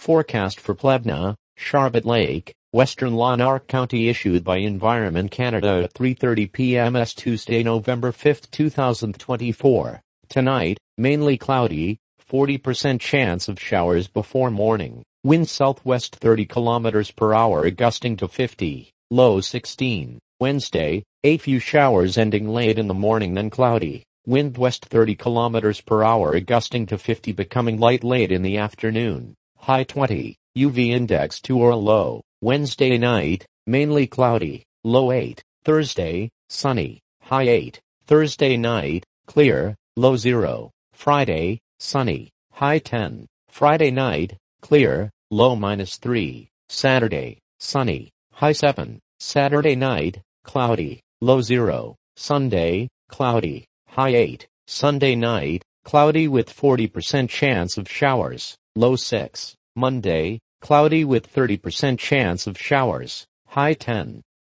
Forecast for Plevna, Charlotte Lake, Western Lanark County issued by Environment Canada at 3:30 p.m. Tuesday, November 5, 2024. Tonight, mainly cloudy, 40% chance of showers before morning. Wind southwest 30 km per hour gusting to 50, low 16. Wednesday, a few showers ending late in the morning then cloudy. Wind west 30 km per hour gusting to 50 becoming light late in the afternoon. High 20, UV index 2 or low. Wednesday night, mainly cloudy, low 8. Thursday, sunny, high 8. Thursday night, clear, low 0. Friday, sunny, high 10. Friday night, clear, low -3. Saturday, sunny, high 7. Saturday night, cloudy, low 0. Sunday, cloudy, high 8. Sunday night, cloudy with 40% chance of showers, low 6. Monday, cloudy with 30% chance of showers, high 10.